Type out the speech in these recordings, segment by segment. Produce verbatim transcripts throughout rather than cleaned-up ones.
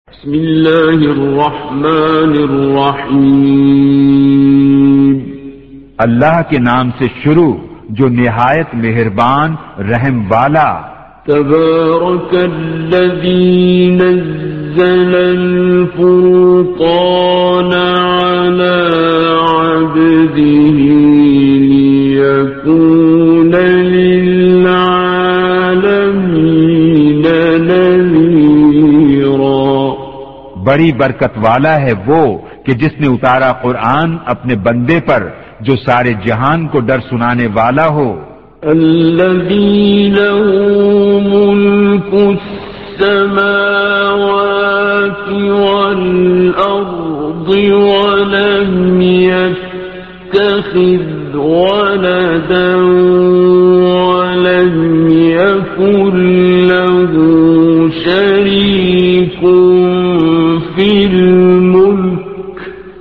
بسم اللہ الرحمن الرحیم اللہ کے نام سے شروع جو نہایت مہربان رحم والا. تبارک الذی نزل الفرقان علی عبده لیکون للعالمین نذیرا. بڑی برکت والا ہے وہ کہ جس نے اتارا قرآن اپنے بندے پر جو سارے جہان کو ڈر سنانے والا ہو. الذی له ملک السماوات والارض ولم يتخذ ولدا ولم يكن له شريك في الملك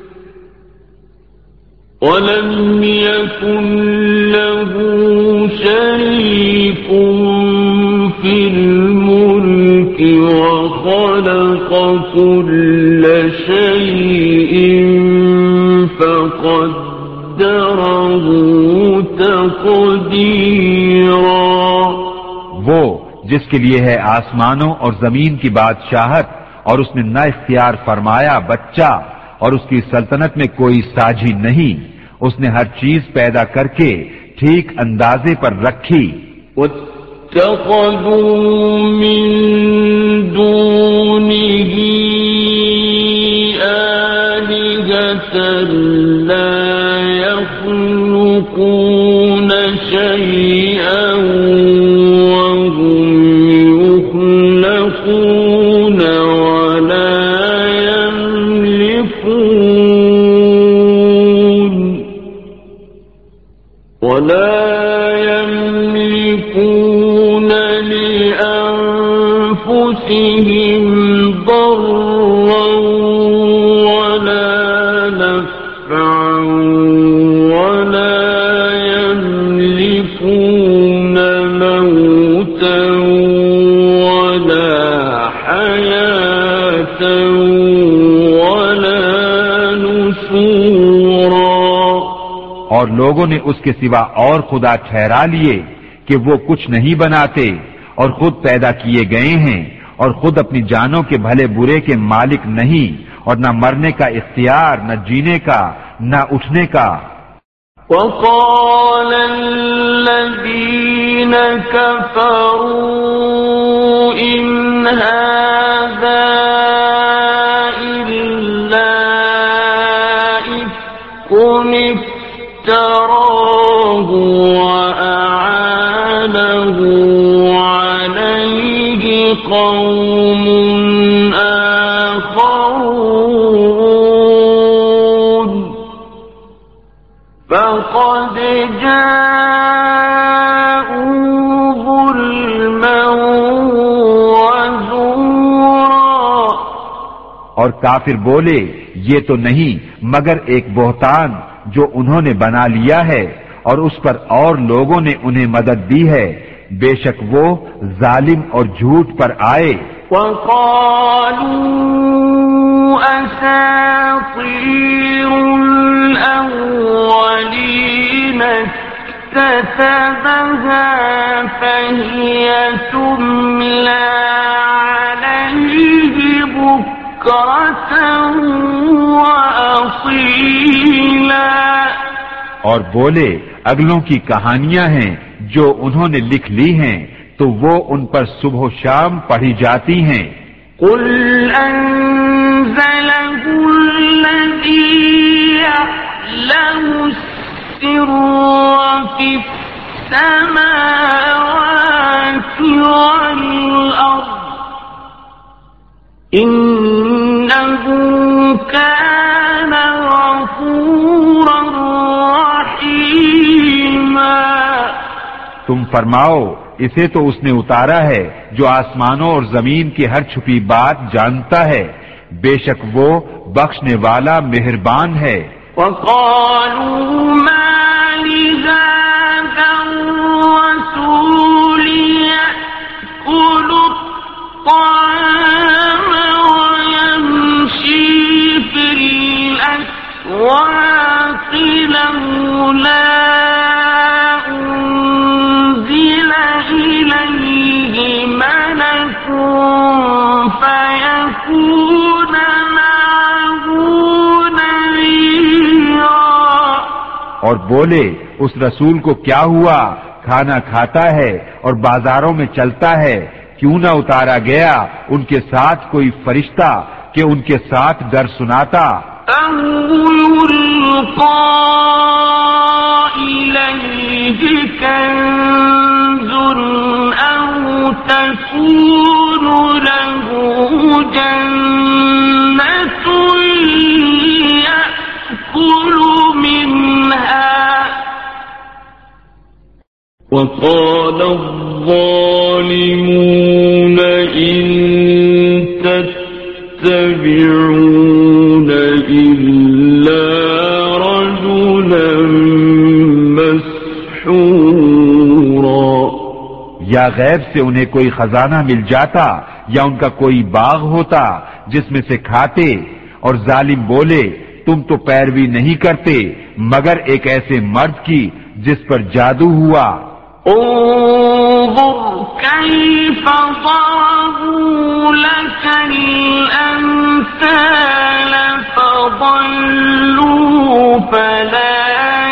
ولم يكن له شريك في الملك وخلق كل شيء فقدره تقديرا. وہ جس کے لیے ہے آسمانوں اور زمین کی بادشاہت اور اس نے نہ اختیار فرمایا بچہ اور اس کی سلطنت میں کوئی ساجی نہیں. اس نے ہر چیز پیدا کر کے ٹھیک اندازے پر رکھی. وَاتَّخَذُوا مِن دُونِهِ آلِهَةً لَا يَخْلُقُونَ شَيْئًا وَهُمْ يُخْلَقُونَ وَلَا يَمْلِكُونَ وَلَا يَمْلِكُونَ لِأَنفُسِهِمْ ضَرًّا وَلَا نَفْعًا وَلَا يَمْلِكُونَ مَوْتًا وَلَا حَيَاةً وَلَا نُشُورًا. اور لوگوں نے اس کے سوا اور خدا ٹھہرا لیے کہ وہ کچھ نہیں بناتے اور خود پیدا کیے گئے ہیں اور خود اپنی جانوں کے بھلے برے کے مالک نہیں اور نہ مرنے کا اختیار نہ جینے کا نہ اٹھنے کا. وقال الذين كفروا إن هذا إلا إفك افتراه وأعانه عليه قوم آخرون فقد جاءوا ظلما وزورا. اور کافر بولے یہ تو نہیں مگر ایک بہتان جو انہوں نے بنا لیا ہے اور اس پر اور لوگوں نے انہیں مدد دی ہے. بے شک وہ ظالم اور جھوٹ پر آئے. وَقَالُوا أَسَاطِيرُ الْأَوَّلِينَ اكْتَتَبَهَا فَهِيَ تُمْلَى عَلَيْهِ بُكْرَةً وَأَصِيلًا. اور بولے اگلوں کی کہانیاں ہیں جو انہوں نے لکھ لی ہیں تو وہ ان پر صبح و شام پڑھی جاتی ہیں. قُلْ أَنزَلَهُ الَّذِي يَعْلَمُ السِّرَّ فِي السَّمَاوَاتِ وَالْأَرْضِ إِنَّهُ كَانَ غَفُورًا رَّحِيمًا. تم فرماؤ اسے تو اس نے اتارا ہے جو آسمانوں اور زمین کی ہر چھپی بات جانتا ہے. بے شک وہ بخشنے والا مہربان ہے. وَقَالُوا مَا لِهَذَا الرَّسُولِ يَأْكُلُ الطَّعَامَ لولا أنزل إليه ملك فيكون معه نذيرا. اور بولے اس رسول کو کیا ہوا، کھانا کھاتا ہے اور بازاروں میں چلتا ہے، کیوں نہ اتارا گیا ان کے ساتھ کوئی فرشتہ کہ ان کے ساتھ ڈر سناتا. أو يلقى إليه كنز أو تكون له جنة يأكل منها. وقال الظالمون إن تتبعون إلا رجلا مسحورا. یا غیب سے انہیں کوئی خزانہ مل جاتا یا ان کا کوئی باغ ہوتا جس میں سے کھاتے. اور ظالم بولے تم تو پیروی نہیں کرتے مگر ایک ایسے مرد کی جس پر جادو ہوا. انظر كيف ضربوا لك الأمثال فضلوا فلا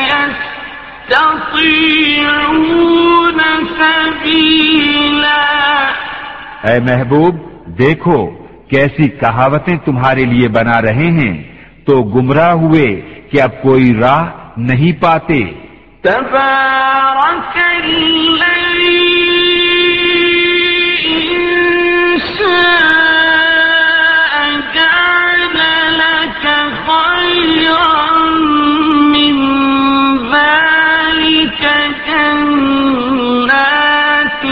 يستطيعون سبيلا. اے محبوب دیکھو کیسی کہاوتیں تمہارے لیے بنا رہے ہیں، تو گمراہ ہوئے کہ اب کوئی راہ نہیں پاتے. تبارك الذي إن شاء جعل لك خيرا من ذلك جنات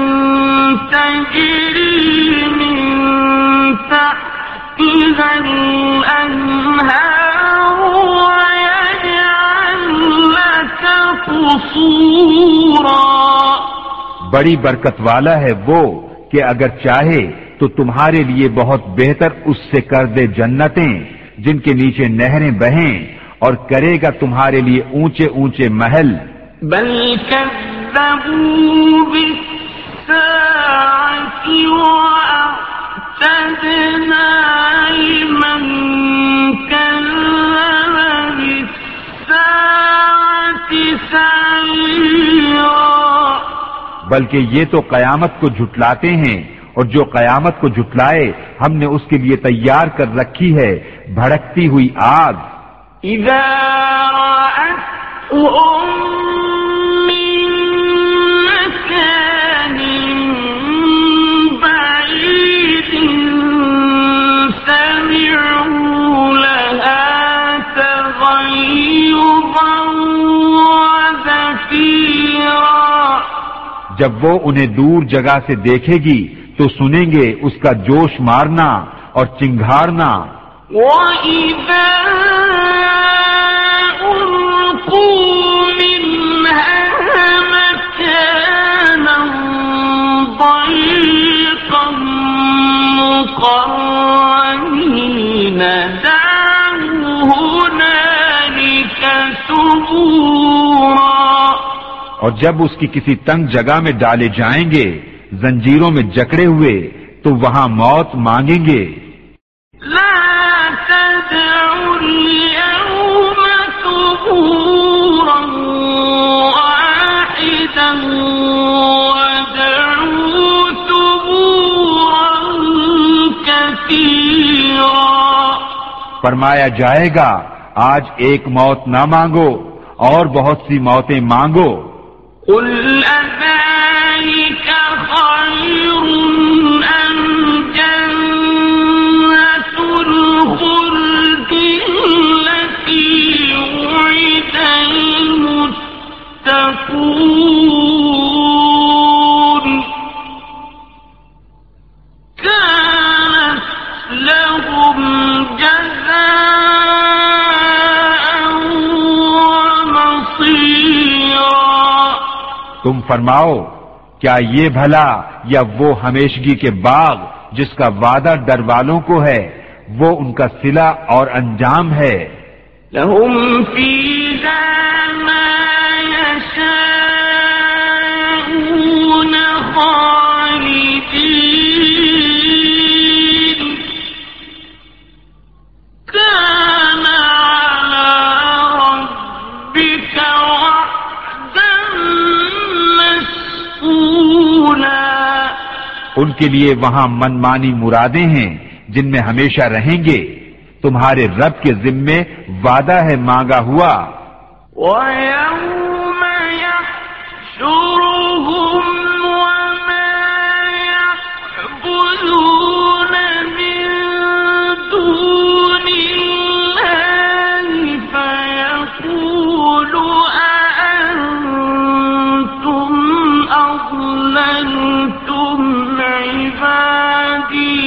تجري من تحتها الأنهار بڑی برکت والا ہے وہ کہ اگر چاہے تو تمہارے لیے بہت بہتر اس سے کر دے جنتیں جن کے نیچے نہریں بہیں، اور کرے گا تمہارے لیے اونچے اونچے محل. بل كذبوا بالساعة وأعتدنا لمن كذب بالساعة سعيرا. بلکہ یہ تو قیامت کو جھٹلاتے ہیں، اور جو قیامت کو جھٹلائے ہم نے اس کے لیے تیار کر رکھی ہے بھڑکتی ہوئی آگ. اذا رأتهم من مكان بعيد سمعوا لها تغيظا وزفيرا. جب وہ انہیں دور جگہ سے دیکھے گی تو سنیں گے اس کا جوش مارنا اور چنگھارنا. وَإِذَا أُلْقُوا مِنْهَا مَكَانًا ضَيِّقًا مُقَرَّنِينَ دَعَوْا هُنَالِكَ ثُبُورًا. اور جب اس کی کسی تنگ جگہ میں ڈالے جائیں گے زنجیروں میں جکڑے ہوئے تو وہاں موت مانگیں گے. لا تدعوا اليوم ثبورا واحدا وادعوا ثبورا كثيرا. فرمایا جائے گا آج ایک موت نہ مانگو اور بہت سی موتیں مانگو. قل أذلك خير أم جنة الخلد التي وعد المتقون كانت لهم جزاء ومصيرا. تم فرماؤ کیا یہ بھلا یا وہ ہمیشگی کے باغ جس کا وعدہ ڈر والوں کو ہے وہ ان کا صلہ اور انجام ہے. لهم فيها ما يشاءون خالدين كان على ربك وعدا مسئولا۔ ان کے لیے وہاں منمانی مرادیں ہیں جن میں ہمیشہ رہیں گے، تمہارے رب کے ذمے وعدہ ہے مانگا ہوا۔ وَيَوْمَ يَحْشُرُهُمْ وَمَا يَعْبُدُونَ مِن دُونِ اللَّهِ فَيَقُولُ أَأَنتُمْ أَضْلَلْتُمْ عِبَادِي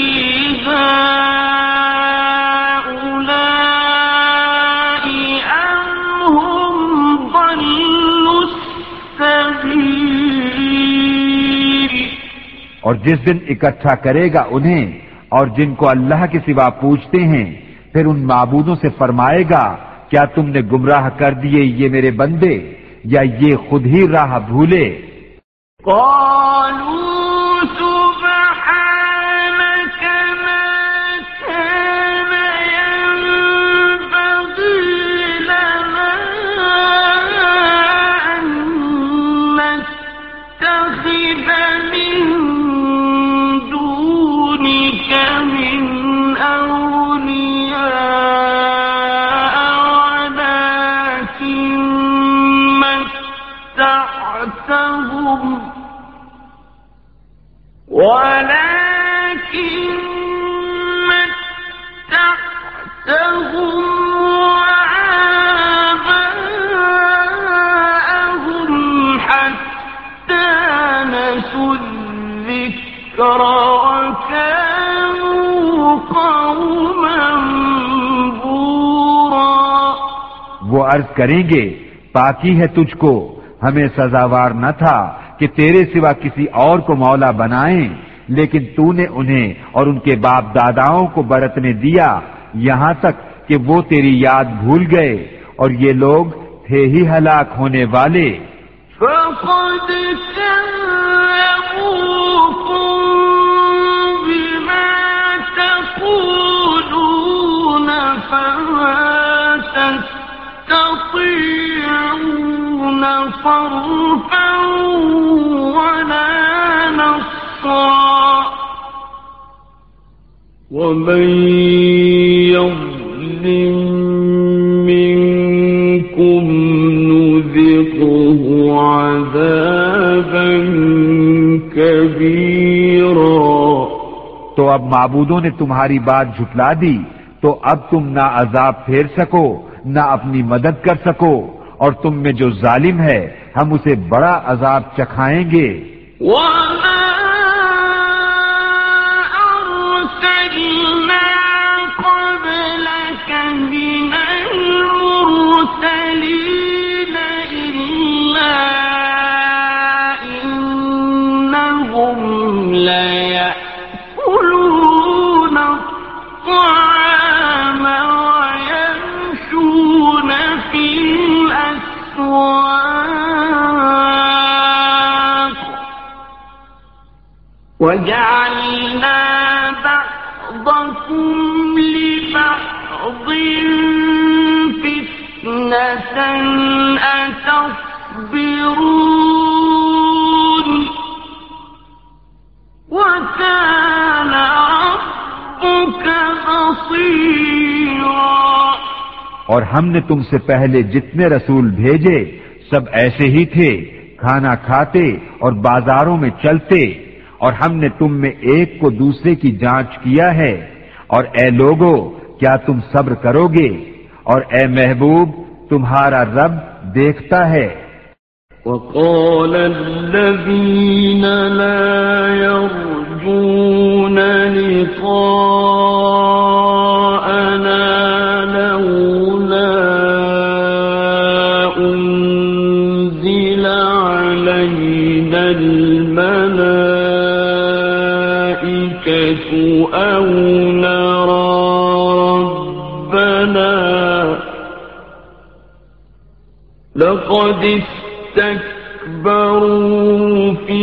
هَؤُلَاءِ أَمْ هُمْ ضَلُّوا السَّبِيلَ۔ اور جس دن اکٹھا کرے گا انہیں اور جن کو اللہ کے سوا پوچھتے ہیں، پھر ان معبودوں سے فرمائے گا کیا تم نے گمراہ کر دیے یہ میرے بندے، یا یہ خود ہی راہ بھولے؟ قالوا سبحانك ما كان ينبغي لنا أن نتخذ من دونك من أولياء ولكن متعتهم ولكن متعتهم وآباءهم حتى نسوا الذكر وكانوا قوما بورا۔ وہ عرض کریں گے پاکی ہے تجھ کو، ہمیں سزاوار نہ تھا کہ تیرے سوا کسی اور کو مولا بنائیں، لیکن تو نے انہیں اور ان کے باپ داداؤں کو برتنے دیا یہاں تک کہ وہ تیری یاد بھول گئے، اور یہ لوگ تھے ہی ہلاک ہونے والے۔ فقد كذبوكم بما تقولون فما تستطيعون صرفا ولا نصرا ومن يظلم منكم نذقه عذابا كبيرا۔ تو اب معبودوں نے تمہاری بات جھٹلا دی، تو اب تم نہ عذاب پھیر سکو نہ اپنی مدد کر سکو، اور تم میں جو ظالم ہے ہم اسے بڑا عذاب چکھائیں گے۔ وَمَا أَرْسَلْنَا قَبْلَكَ مِنَ الْمُرْسَلِينَ إِلَّا إِنَّهُمْ لَيَأْكُلُونَ الطَّعَامَ وَيَمْشُونَ فِي الْأَسْوَاقِ وَجَعَلْنَا بَعْضَكُمْ لِبَعْضٍ فِتْنَةً أَتَصْبِرُونَ وَكَانَ رَبُّكَ بَصِيرًا۔ اور ہم نے تم سے پہلے جتنے رسول بھیجے سب ایسے ہی تھے، کھانا کھاتے اور بازاروں میں چلتے، اور ہم نے تم میں ایک کو دوسرے کی جانچ کیا ہے، اور اے لوگو کیا تم صبر کرو گے، اور اے محبوب تمہارا رب دیکھتا ہے۔ وقال الذين لا يرجون لقاءنا لولا أنزل علينا الملائكة أو نرى ربنا لقد استكبروا في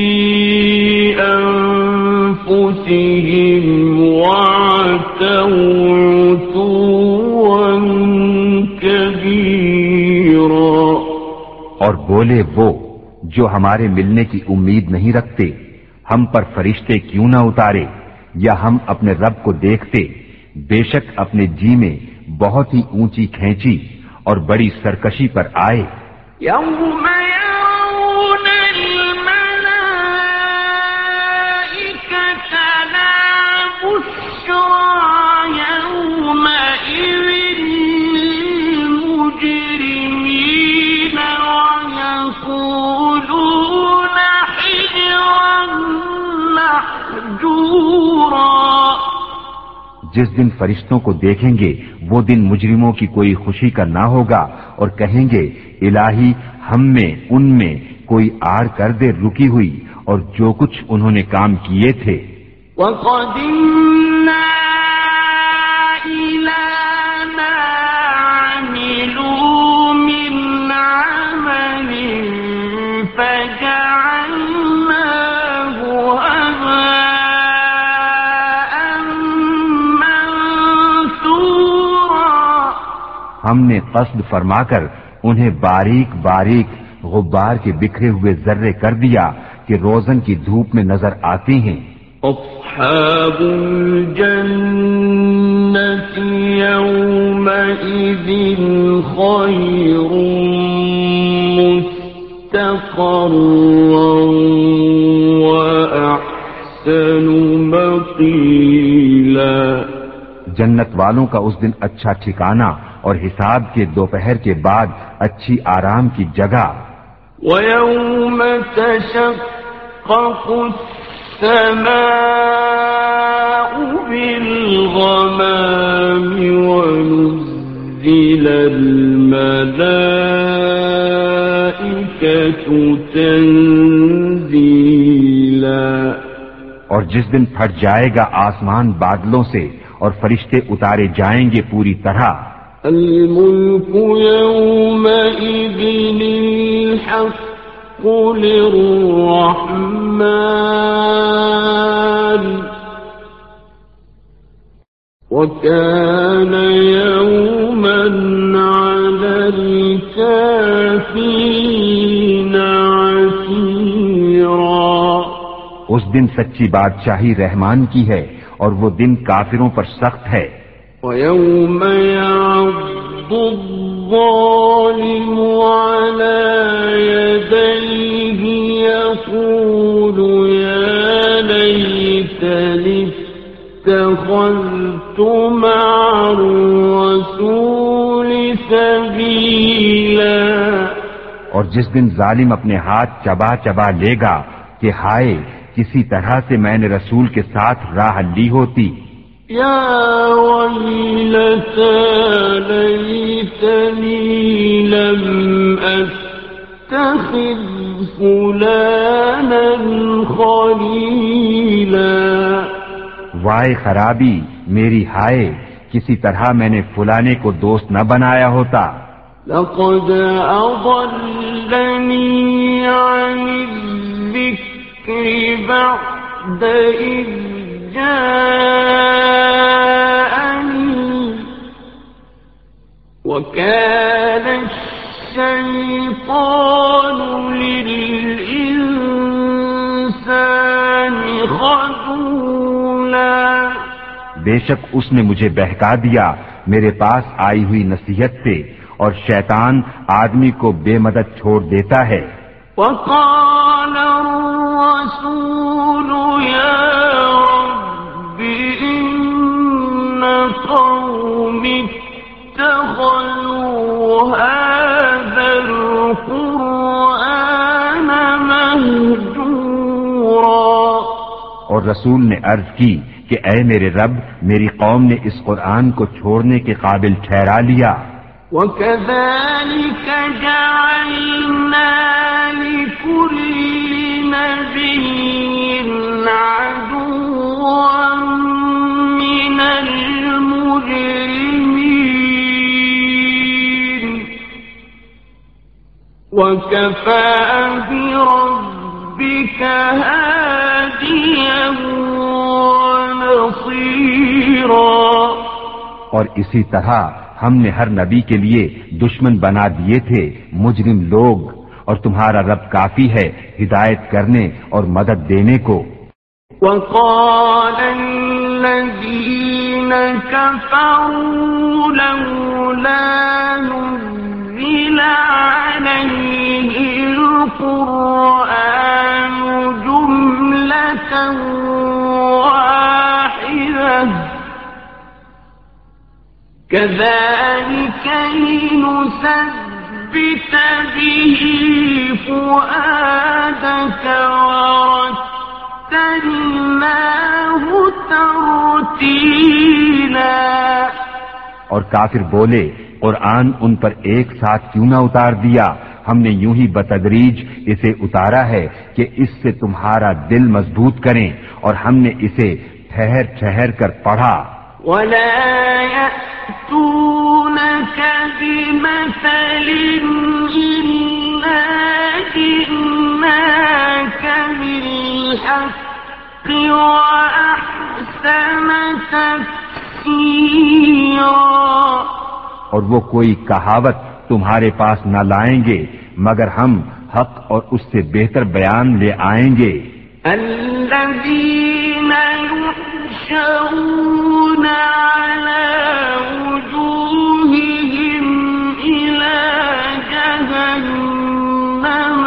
أنفسهم وعتوا عتوا كبيرا. اور بولے وہ جو ہمارے ملنے کی امید نہیں رکھتے، ہم پر فرشتے کیوں نہ اتارے یا ہم اپنے رب کو دیکھتے. بے شک اپنے جی میں بہت ہی اونچی کھینچی اور بڑی سرکشی پر آئے. يوم يرون الملائكة لا بشرى يومئذ للمجرمين ويقولون حجرا محجورا. جس دن فرشتوں کو دیکھیں گے وہ دن مجرموں کی کوئی خوشی کا نہ ہوگا اور کہیں گے الہی ہم میں ان میں کوئی آڑ کر دے رکی ہوئی اور جو کچھ انہوں نے کام کیے تھے. وَقَدِمْنَا إِلَى مَا عَمِلُوا مِنْ عَمَلٍ فَجَعَلْنَاهُ هَبَاءً مَنثُورًا. ہم نے قصد فرما کر انہیں باریک باریک غبار کے بکھرے ہوئے ذرے کر دیا کہ روزن کی دھوپ میں نظر آتی ہیں. أصحاب الجنة يومئذ خير مستقرا وأحسن مقيلا. جنت والوں کا اس دن اچھا ٹھکانہ اور حساب کے دوپہر کے بعد اچھی آرام کی جگہ. وَيَوْمَ تَشَقَّقُ السَّمَاءُ بِالْغَمَامِ وَنُزِّلَ الْمَلَائِكَةُ تَنزِيلًا. اور جس دن پھٹ جائے گا آسمان بادلوں سے اور فرشتے اتارے جائیں گے پوری طرح. الملك يومئذ الحق للرحمن وكان يوما على الكافرين عسيرا. اس دن سچی بادشاہی رحمان کی ہے اور وہ دن کافروں پر سخت ہے. وَيَوْمَ يَعَضُّ الظَّالِمُ عَلَى يَدَيْهِ يَقُولُ يَا لَيْتَنِي اتَّخَذْتُ مَعَ الرَّسُولِ سَبِيلًا. اور جس دن ظالم اپنے ہاتھ چبا چبا لے گا کہ ہائے کسی طرح سے میں نے رسول کے ساتھ راہ لی ہوتی. يا ويلتى ليتني لم أتخذ فلانا خليلا. وائے خرابی میری ہائے کسی طرح میں نے فلانے کو دوست نہ بنایا ہوتا. لقد أضلني عن الذكر بعد إذ جاءني وكان الشيطان للإنسان خذولا. بے شک اس نے مجھے بہکا دیا میرے پاس آئی ہوئی نصیحت سے اور شیطان آدمی کو بے مدد چھوڑ دیتا ہے. وقال الرسول يا رب إن قومي اتخذوا هذا القرآن مهجورا. اور رسول نے عرض کی کہ اے میرے رب میری قوم نے اس قرآن کو چھوڑنے کے قابل ٹھہرا لیا. وَكَذَلِكَ جَعَلْنَا لِكُلِّ نَبِيٍّ عَدُوًّا مِّنَ الْمُجْرِمِينَ وَكَفَى بِرَبِّكَ هَادِيًا وَنَصِيرًا۔ اور اسی طرح ہم نے ہر نبی کے لیے دشمن بنا دیے تھے مجرم لوگ، اور تمہارا رب کافی ہے ہدایت کرنے اور مدد دینے کو۔ وَقَالَ الَّذِينَ كَفَرُوا لَوْلَا نُزِّلَ عَلَيْهِ الْقُرْآنُ جُمْلَةً وَاحِدَةً كَذَلِكَ لِنُثَبِّتَ بِهِ فُؤَادَكَ وَرَتَّلْنَاهُ تَرْتِيلًا۔ اور کافر بولے قرآن ان پر ایک ساتھ کیوں نہ اتار دیا، ہم نے یوں ہی بتدریج اسے اتارا ہے کہ اس سے تمہارا دل مضبوط کریں، اور ہم نے اسے ٹھہر ٹھہر کر پڑھا۔ وَلَا يَأْتُونَكَ بِمَثَلٍ إِلَّا جِئْنَاكَ بِالْحَقِّ وَأَحْسَنَ تَفْسِيرًا۔ اور وہ کوئی کہاوت تمہارے پاس نہ لائیں گے مگر ہم حق اور اس سے بہتر بیان لے آئیں گے۔ الَّذِينَ يُحْشَرُونَ عَلَى وُجُوهِهِمْ إِلَى جَهَنَّمَ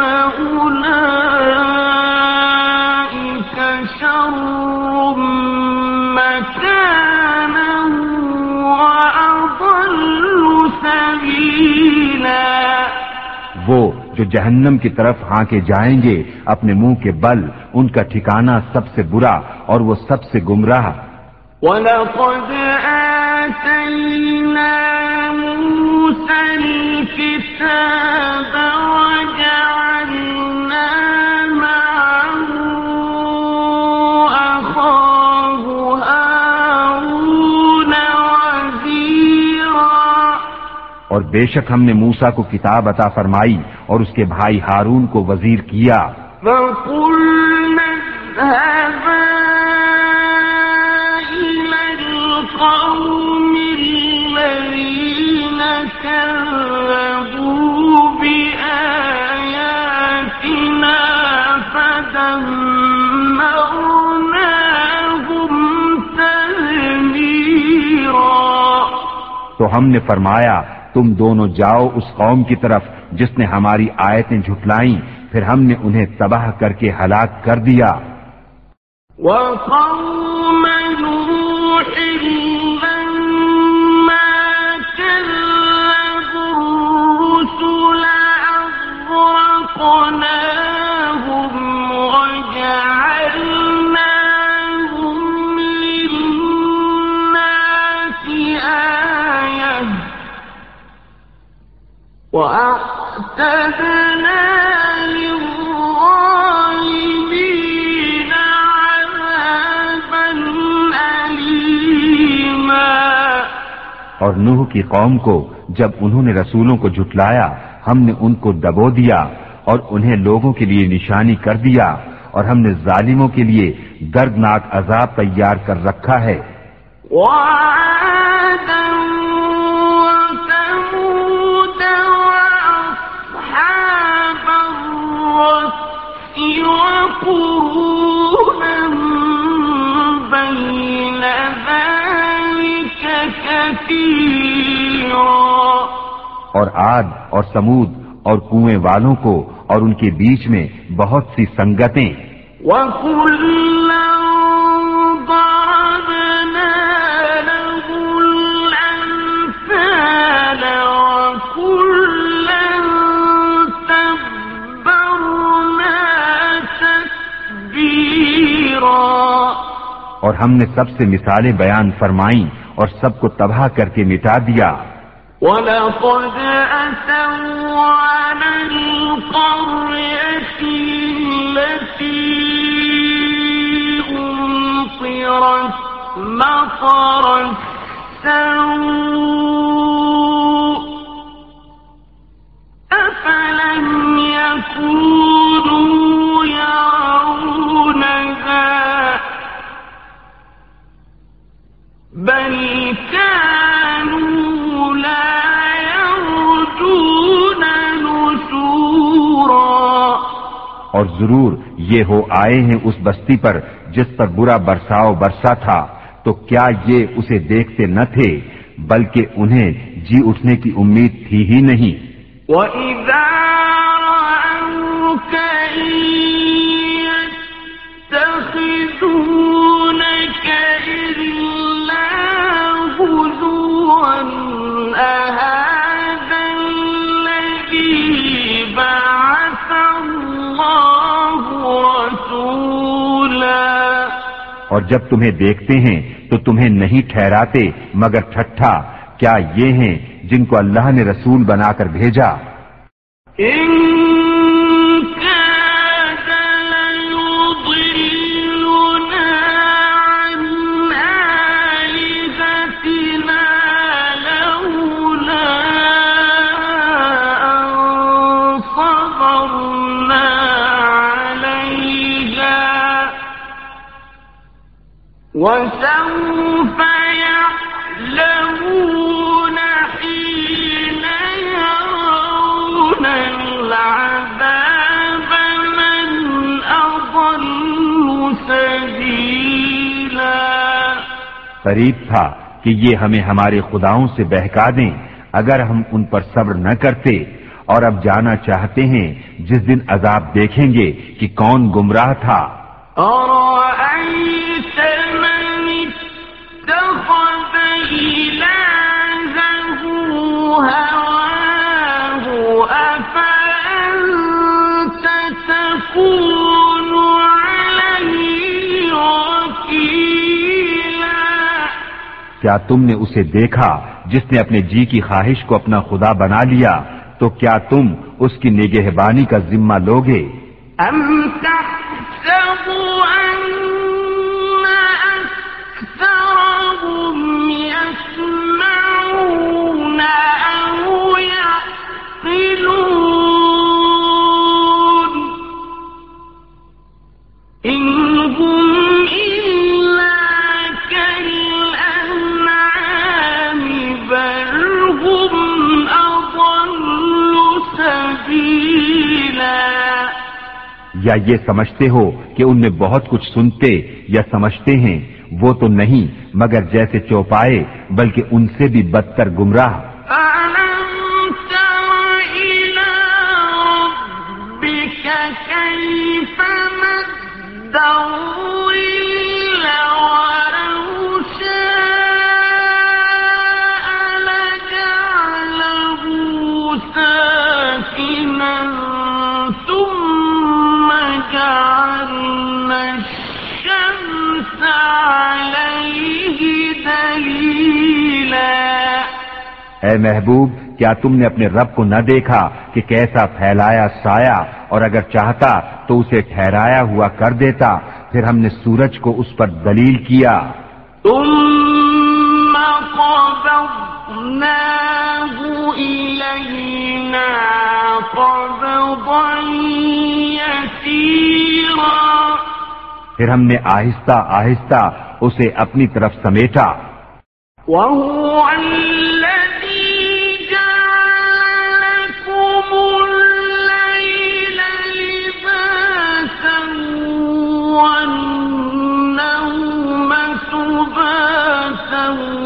أُولَئِكَ شَرٌّ مَكَانًا وَأَضَلُّ سَبِيلًا۔ وہ جو جہنم کی طرف ہانکے جائیں گے اپنے منہ کے بل، ان کا ٹھکانہ سب سے برا اور وہ سب سے گمراہ۔ وَلَقَدْ آتَيْنَا مُوسَى الْكِتَابَ وَجَعَلْنَا مَعَهُ أَخَاهُ هَارُونَ وَزِيرًا۔ اور بے شک ہم نے موسیٰ کو کتاب عطا فرمائی اور اس کے بھائی ہارون کو وزیر کیا۔ فَقُلْنَا اذْهَبَا إِلَى الْقَوْمِ الَّذِينَ كَذَّبُوا بِآيَاتِنَا فَدَمَّرْنَاهُمْ تَدْمِيرًا۔ تو ہم نے فرمایا تم دونوں جاؤ اس قوم کی طرف جس نے ہماری آیتیں جھٹلائیں، پھر ہم نے انہیں تباہ کر کے ہلاک کر دیا۔ وَقَوْمَ نُوحٍ لَمَّا كَذَّبُوا الرُّسُلَ أَغْرَقْنَاهُمْ وَجَعَلْنَاهُمْ لِلنَّاسِ آيَةً وَأَعْتَدْنَا لِلظَّالِمِينَ عَذَابًا أَلِيمًا۔ اور نوح کی قوم کو جب انہوں نے رسولوں کو جھٹلایا ہم نے ان کو دبو دیا اور انہیں لوگوں کے لیے نشانی کر دیا، اور ہم نے ظالموں کے لیے دردناک عذاب تیار کر رکھا ہے۔ وَعَادًا وَثَمُودَ وَأَصْحَابَ الرَّسِّ وَقُرُونًا بَيْنَ ذَلِكَ كَثِيرًا۔ اور عاد اور سمود اور کنویں والوں کو اور ان کے بیچ میں بہت سی سنگتیں۔ وَكُلًّا ضَرَبْنَا لَهُ الْأَمْثَالَ وَكُلًّا تَبَّرْنَا تَتْبِيرًا۔ اور ہم نے سب سے مثالیں بیان فرمائیں اور سب کو تباہ کر کے مٹا دیا۔ وَلَقَدْ أَتَوْا عَلَى الْقَرْيَةِ الَّتِي أُمْطِرَتْ مَطَرَ السَّوْءِ أَفَلَمْ كانوا لا يرجون نشورا. اور ضرور یہ ہو آئے ہیں اس بستی پر جس پر برا برساؤ برسا تھا، تو کیا یہ اسے دیکھتے نہ تھے بلکہ انہیں جی اٹھنے کی امید تھی ہی نہیں. وَإِذَا رَأَوْكَ إِن يَتَّخِذُونَكَ إِلَّا هُزُوًا أَهَٰذَا الَّذِي بَعَثَ اللَّهُ رَسُولًا. اور جب تمہیں دیکھتے ہیں تو تمہیں نہیں ٹھہراتے مگر ٹھٹھا، کیا یہ ہیں جن کو اللہ نے رسول بنا کر بھیجا؟ إِن كَادَ لَيُضِلُّنَا عَنْ آلِهَتِنَا لَوْلَا أَن صَبَرْنَا عَلَيْهَا وَسَوْفَ يَعْلَمُونَ حِينَ يَرَوْنَ الْعَذَابَ مَنْ أَضَلُّ سَبِيلًا. قریب تھا کہ یہ ہمیں ہمارے خداؤں سے بہکا دیں اگر ہم ان پر صبر نہ کرتے، اور اب جانا چاہتے ہیں جس دن عذاب دیکھیں گے کہ کون گمراہ تھا. أَرَأَيْتَ مَنِ اتَّخَذَ إِلَٰهَهُ هَوَاهُ أَفَأَنتَ تَكُونُ عَلَيْهِ وَكِيلًا. کیا تم نے اسے دیکھا جس نے اپنے جی کی خواہش کو اپنا خدا بنا لیا، تو کیا تم اس کی نگہبانی کا ذمہ لوگے؟ أَمْ تَحْسَبُ أَنَّ أَكْثَرَهُمْ يَسْمَعُونَ أَوْ يَعْقِلُونَ إِنْ هُمْ إِلَّا كَالْأَنْعَامِ بَلْ هُمْ أَضَلُّ سَبِيلًا. یا یہ سمجھتے ہو کہ ان میں بہت کچھ سنتے یا سمجھتے ہیں؟ وہ تو نہیں مگر جیسے چوپائے، بلکہ ان سے بھی بدتر گمراہ. أَلَمْ تَرَ إِلَىٰ رَبِّكَ كَيْفَ مَدَّ الظِّلَّ وَلَوْ شَاءَ لَجَعَلَهُ سَاكِنًا ثُمَّ جَعَلْنَا الشَّمْسَ عَلَيْهِ دَلِيلًا. اے محبوب، کیا تم نے اپنے رب کو نہ دیکھا کہ کیسا پھیلایا سایہ، اور اگر چاہتا تو اسے ٹھہرایا ہوا کر دیتا، پھر ہم نے سورج کو اس پر دلیل کیا. ثُمَّ قَبَضْنَاهُ إِلَيْنَا قَبْضًا يَسِيرًا. پھر ہم نے آہستہ آہستہ اسے اپنی طرف سمیٹا. وَهُوَ الَّذِي جَعَلَ لَكُمُ اللَّيْلَ لِبَاسًا وَالنَّوْمَ سُبَاتًا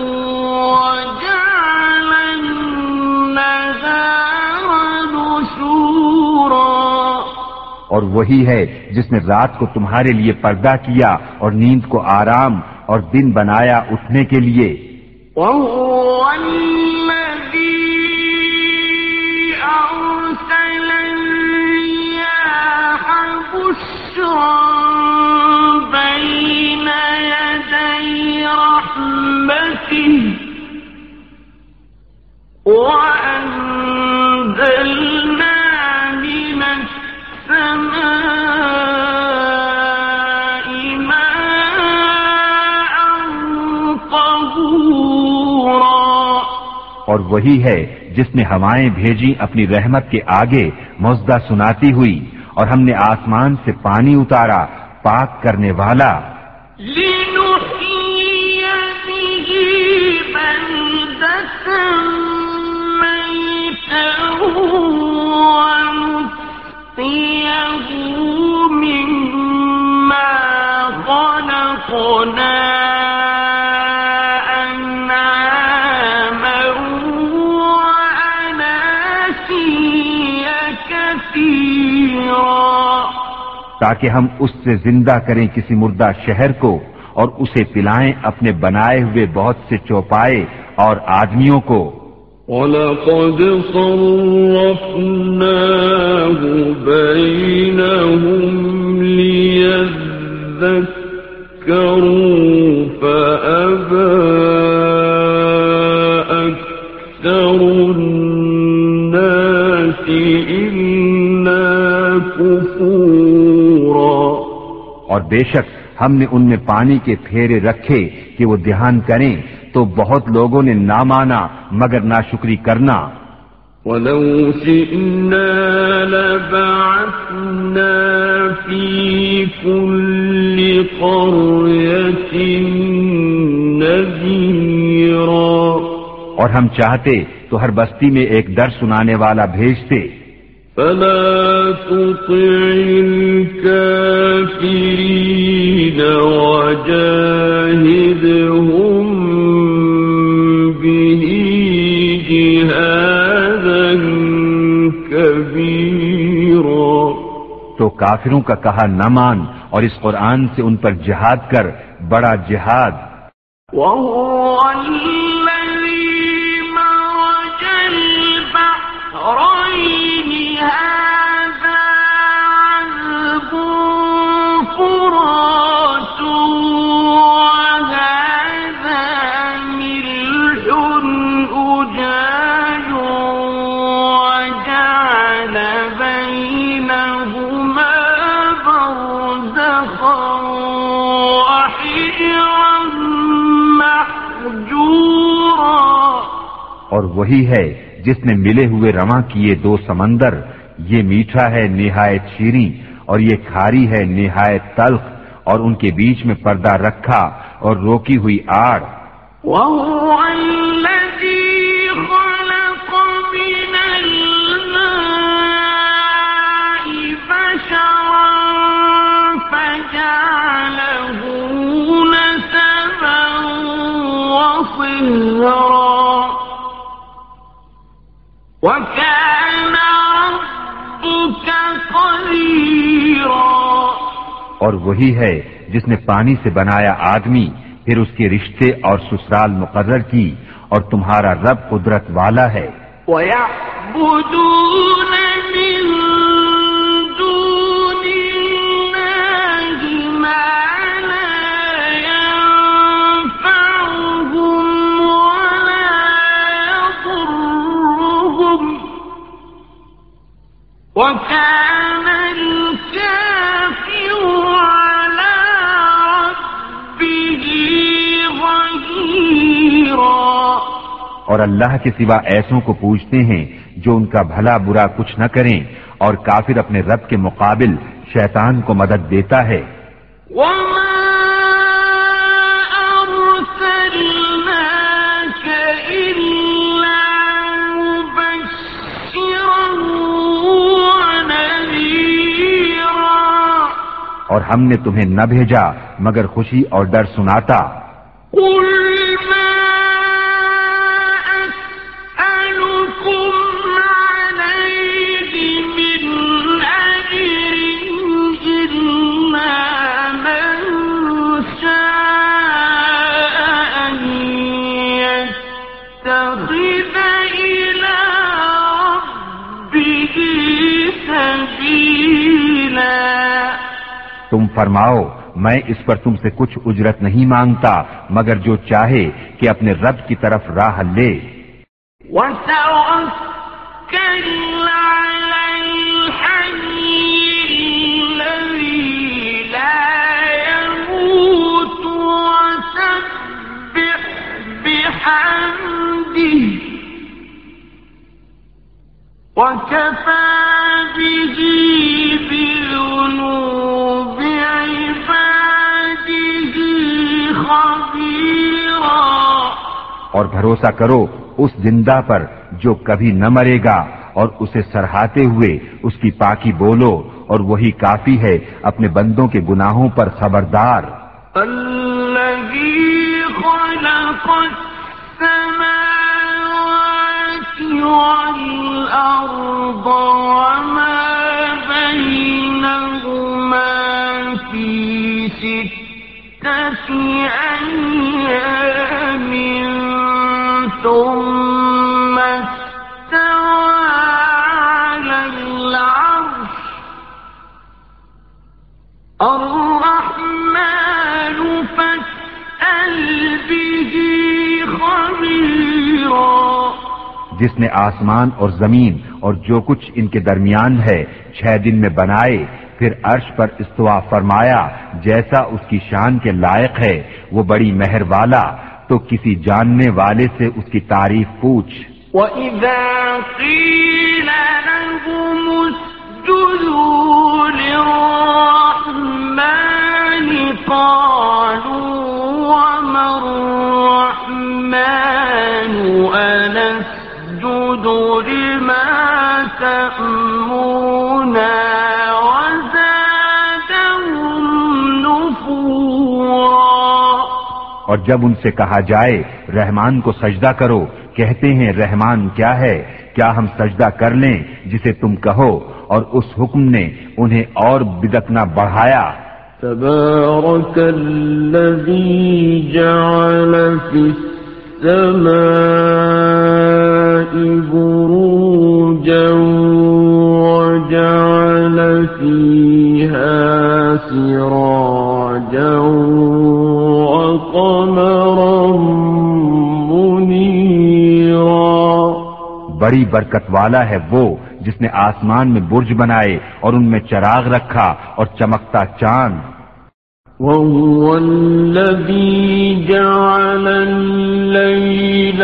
وَجَعَلَ النَّهَارَ نُشُورًا. اور وہی ہے جس نے رات کو تمہارے لیے پردہ کیا اور نیند کو آرام اور دن بنایا اٹھنے کے لیے. وَهُوَ الَّذِي أَرْسَلَ الرِّيَاحَ بُشْرًا بَيْنَ يَدَيْ رَحْمَتِهِ وَأَنزَلْنَا مِنَ السَّمَاءِ مَاءً طَهُورًا. اور وہی ہے جس نے ہوائیں بھیجی اپنی رحمت کے آگے مژدہ سناتی ہوئی، اور ہم نے آسمان سے پانی اتارا پاک کرنے والا. لِنُحْيِيَ بِهِ تاکہ ہم اس سے زندہ کریں کسی مردہ شہر کو اور اسے پلائیں اپنے بنائے ہوئے بہت سے چوپائے اور آدمیوں کو. وَلَقَدْ صَرَّفْنَاهُ بَيْنَهُمْ لِيَذَّكَّرُوا فَأَبَى أَكْثَرُ النَّاسِ إِلَّا كُفُورًا. اور بے شک ہم نے ان میں پانی کے پھیرے رکھے کہ وہ دھیان کریں تو بہت لوگوں نے نہ مانا مگر ناشکری کرنا. وَلَوْ شِئْنَا لَبَعَثْنَا فِي كُلِّ قَرْيَةٍ نَذِيرًا. اور ہم چاہتے تو ہر بستی میں ایک ڈر سنانے والا بھیجتے. فَلَا تُطِعِ الْكَافِرِينَ وَجَاهِدْهُمْ بِهِ جِهَادًا كَبِيرًا. تو کافروں کا کہا نہ مان اور اس قرآن سے ان پر جہاد کر بڑا جہاد. وَهُوَ الَّذِي مَرَجَ الْبَحْرَيْنِ هَذَا عَذْبٌ فُرَاتٌ وَهَذَا مِلْحٌ أُجَاجٌ وَجَعَلَ بَيْنَهُمَا بَرْزَخًا وَحِجْرًا مَّحْجُورًا. اور وہی ہے جس نے ملے ہوئے رواں کیے دو سمندر، یہ میٹھا ہے نہایت شیریں اور یہ کھاری ہے نہایت تلخ، اور ان کے بیچ میں پردہ رکھا اور روکی ہوئی آڑ. وَهُوَ الَّذِي خَلَقَ مِنَ الْمَاءِ بَشَرًا فَجَعَلَهُ نَسَبًا وَصِهْرًا. وَكَانَ رَبُّكَ قَدِيرًا. اور وہی ہے جس نے پانی سے بنایا آدمی، پھر اس کے رشتے اور سسرال مقرر کی، اور تمہارا رب قدرت والا ہے. وَيَعْبُدُونَ مِن دُونِ اللَّهِ مَا لَا يَنفَعُهُمْ وَلَا يَضُرُّهُمْ. وَكَانَ الْكَافِرُ عَلَى رَبِّهِ ظَهِيرًا. اور اللہ کے سوا ایسوں کو پوجتے ہیں جو ان کا بھلا برا کچھ نہ کریں، اور کافر اپنے رب کے مقابل شیطان کو مدد دیتا ہے. وَمَا أَرْسَلْنَاكَ إِلَّا مُبَشِّرًا وَنَذِيرًا. اور ہم نے تمہیں نہ بھیجا مگر خوشی اور ڈر سناتا. قُلْ مَا أَسْأَلُكُمْ عَلَيْهِ مِنْ أَجْرٍ إِلَّا مَنْ شَاءَ أَنْ يَتَّخِذَ إِلَى رَبِّهِ سَبِيلًا. تم فرماؤ میں اس پر تم سے کچھ اجرت نہیں مانگتا مگر جو چاہے کہ اپنے رب کی طرف راہ لے. وَتَوَكَّلْ عَلَى الْحَيِّ الَّذِي لَا يَمُوتُ وَسَبِّحْ بِحَمْدِهِ وَكَفَى بِهِ بِذُنُوبِ عِبَادِهِ خَبِيرًا. اور بھروسہ کرو اس زندہ پر جو کبھی نہ مرے گا، اور اسے سراہتے ہوئے اس کی پاکی بولو، اور وہی کافی ہے اپنے بندوں کے گناہوں پر خبردار. الَّذِي خَلَقَ السَّمَاوَاتِ وَالْأَرْضَ وَمَا بَيْنَهُمَا ثم استوى على العرش الرحمن فاسأل به خبيرا. جس نے آسمان اور زمین اور جو کچھ ان کے درمیان ہے چھ دن میں بنائے، پھر عرش پر استوا فرمایا جیسا اس کی شان کے لائق ہے، وہ بڑی مہر والا، تو کسی جاننے والے سے اس کی تعریف پوچھ. وَإِذَا قِيلَ لَهُمُ اسْجُدُوا لِلرَّحْمَنِ قَالُوا وَمَا الرَّحْمَنُ أَنَسْجُدُ لِمَا تَأْمُرُنَا وَزَادَهُمْ نُفُورًا. اور جب ان سے کہا جائے رحمان کو سجدہ کرو، کہتے ہیں رحمان کیا ہے، کیا ہم سجدہ کر لیں جسے تم کہو، اور اس حکم نے انہیں اور بدکنا بڑھایا. تبارك الذي جعل في السماء بروجا وجعل فيها سراجا وقمرا منيرا. بڑی برکت والا ہے وہ جس نے آسمان میں برج بنائے اور ان میں چراغ رکھا اور چمکتا چاند. وَهُوَ الَّذِي جَعَلَ اللَّيْلَ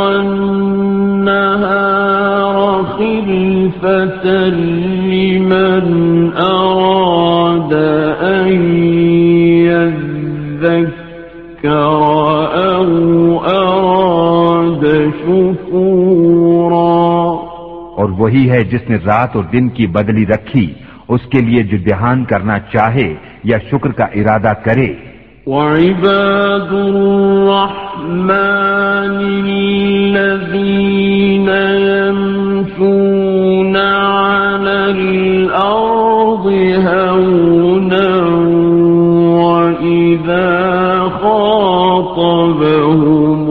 وَالنَّهَارَ خِلْفَةً لِمَنْ أَرَادَ أَنْ يَذَّكَّرَ أَوْ أَرَادَ شُكُورًا. اور وہی ہے جس نے رات اور دن کی بدلی رکھی اس کے لیے جو دھیان کرنا چاہے یا شکر کا ارادہ کرے. وَعِبَادُ الرَّحْمَنِ الَّذِينَ يَمْشُونَ عَلَى الْأَرْضِ هَوْنًا وَإِذَا خَاطَبَهُمُ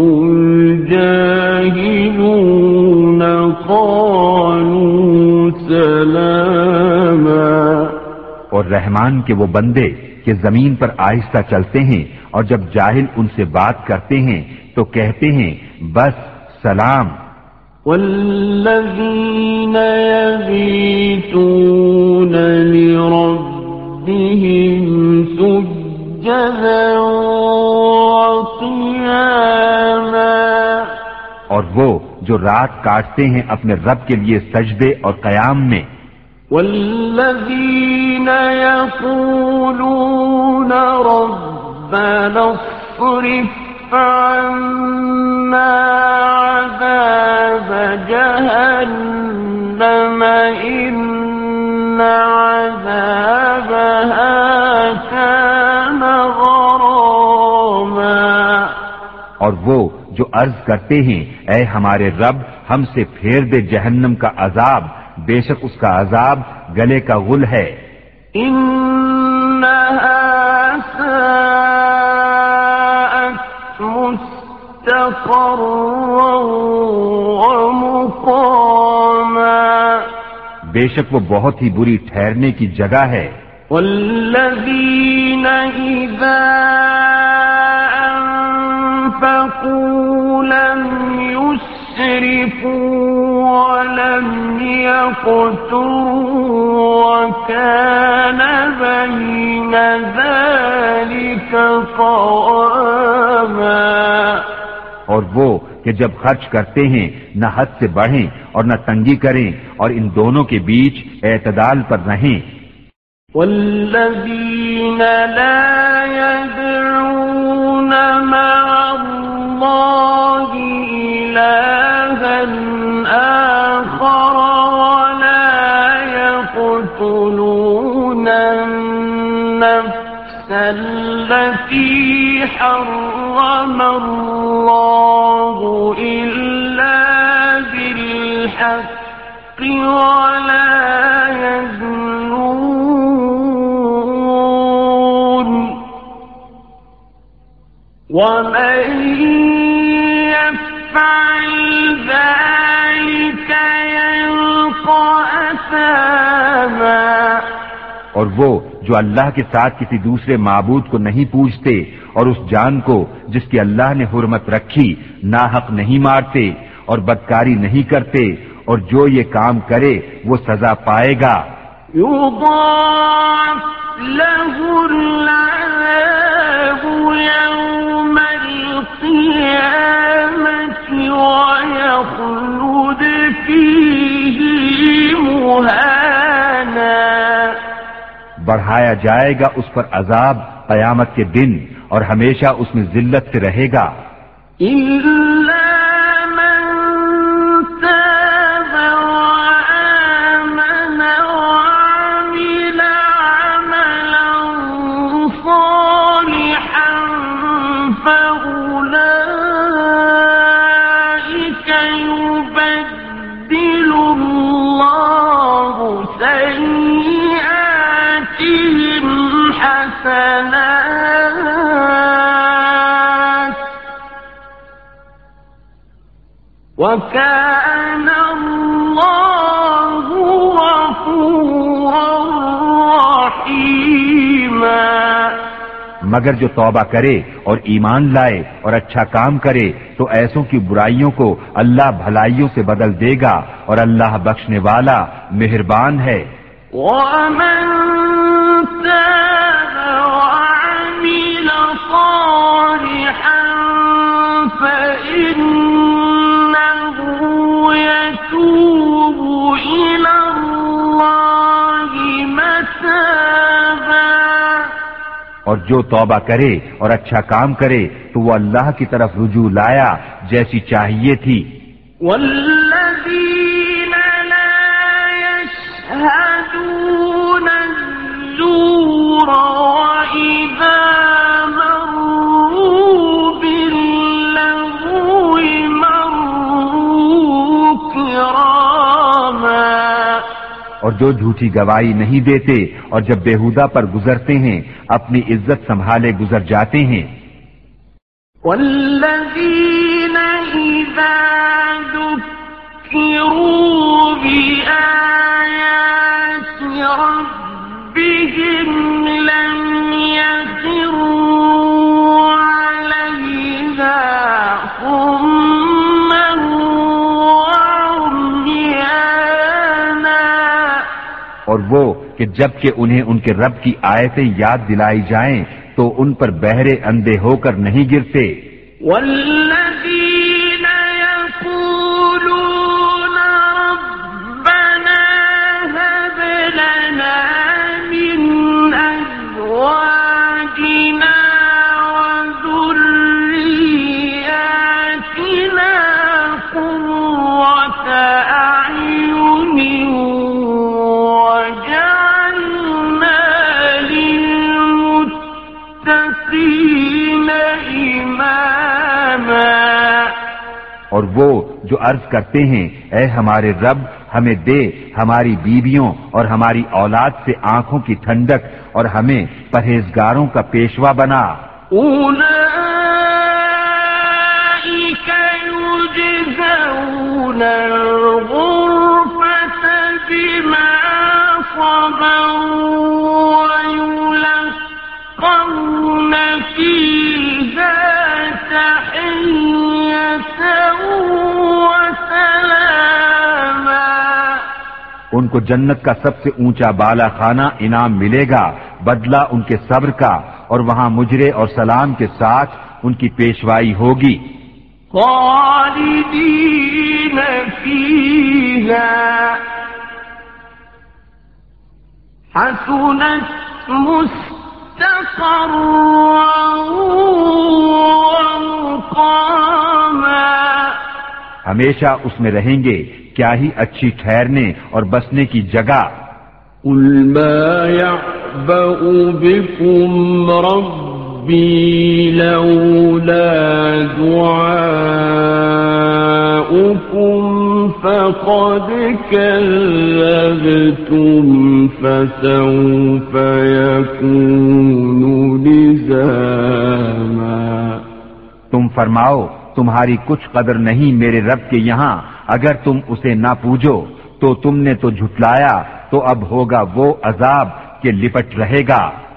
الْجَاهِلُونَ قَالُوا سَلَامًا. اور رحمان کے وہ بندے کہ زمین پر آہستہ چلتے ہیں اور جب جاہل ان سے بات کرتے ہیں تو کہتے ہیں بس سلام. والذین یبیتون لربهم سجدا وقیاما. اور وہ جو رات کاٹتے ہیں اپنے رب کے لیے سجدے اور قیام میں. والذین یقولون ربنا اصرف عنا عذاب جہنم ان عذابها كان غراما. اور وہ جو عرض کرتے ہیں اے ہمارے رب ہم سے پھیر دے جہنم کا عذاب، بے شک اس کا عذاب گلے کا غل ہے. انہا ساءت مستقرا ومقاما. بے شک وہ بہت ہی بری ٹھہرنے کی جگہ ہے. والذین اذا انفقوا لم يسرفوا ولم يقتروا وكان بين ذلك قواما. اور وہ کہ جب خرچ کرتے ہیں نہ حد سے بڑھیں اور نہ تنگی کریں اور ان دونوں کے بیچ اعتدال پر رہیں. والذین لا يدعون مع الله إلها آخر ولا يقتلون النفس التي حرم الله إلا بالحق ولا يزنون ومن يفعل اور وہ جو اللہ کے ساتھ کسی دوسرے معبود کو نہیں پوجتے اور اس جان کو جس کی اللہ نے حرمت رکھی ناحق نہیں مارتے اور بدکاری نہیں کرتے اور جو یہ کام کرے وہ سزا پائے گا. يضاعف له العذاب يوم القيامة ويخلد فيه مهانا. بڑھایا جائے گا اس پر عذاب قیامت کے دن اور ہمیشہ اس میں ذلت سے رہے گا. إلا من تاب وآمن وعمل عملا صالحا فأولئك يبدل الله سيئاتهم حسنات وَكَانَ اللَّهُ غَفُورًا رَّحِيمًا. مگر جو توبہ کرے اور ایمان لائے اور اچھا کام کرے تو ایسوں کی برائیوں کو اللہ بھلائیوں سے بدل دے گا اور اللہ بخشنے والا مہربان ہے. وَمَن تَابَ وَعَمِلَ صَالِحًا فَإِنَّهُ يَتُوبُ إِلَى اللَّهِ مَتَابًا. اور جو توبہ کرے اور اچھا کام کرے تو وہ اللہ کی طرف رجوع لایا جیسی چاہیے تھی. وَالَّذِينَ لَا يَشْهَدُونَ الزُّورَ وَإِذَا مَرُّوا بِاللَّغْوِ مَرُّوا كِرَامًا. اور جو جھوٹی گواہی نہیں دیتے اور جب بیہودہ پر گزرتے ہیں اپنی عزت سنبھالے گزر جاتے ہیں. وَالَّذِينَ إِذَا ذُكِّرُوا بِآيَاتِ رَبِّهِمْ لَمْ يَخِرُّوا عَلَيْهَا صُمًّا وَعُمْيَانًا. اور وہ کہ جب کہ انہیں ان کے رب کی آیتیں یاد دلائی جائیں تو ان پر بہرے اندھے ہو کر نہیں گرتے. وَالَّذِينَ يَقُولُونَ رَبَّنَا هَبْ لَنَا مِنْ أَزْوَاجِنَا وَذُرِّيَّاتِنَا قُرَّةَ أَعْيُنٍ وَاجْعَلْنَا لِلْمُتَّقِينَ إِمَامًا. اور وہ جو عرض کرتے ہیں اے ہمارے رب ہمیں دے ہماری بیویوں اور ہماری اولاد سے آنکھوں کی ٹھنڈک اور ہمیں پرہیزگاروں کا پیشوا بنا. أُولَئِكَ يُجْزَوْنَ الْغُرْفَةَ بِمَا صَبَرُوا وَيُلَقَّوْنَ فِيهَا تَحِيَّةً وَسَلَامًا. ان کو جنت کا سب سے اونچا بالا خانہ انعام ملے گا بدلہ ان کے صبر کا اور وہاں مجرے اور سلام کے ساتھ ان کی پیشوائی ہوگی. خالدین فیہا حسنت مستقرا ومقاما. ہمیشہ اس میں رہیں گے کیا ہی اچھی ٹھہرنے اور بسنے کی جگہ. قل ما يعبأ بكم ربي لولا دعاؤكم فقد كذبتم فسوف يكون لزاما. تم فرماؤ تمہاری کچھ قدر نہیں میرے رب کے یہاں اگر تم اسے نہ پوجو تو تم نے تو جھٹلایا تو اب ہوگا وہ عذاب کہ لپٹ رہے گا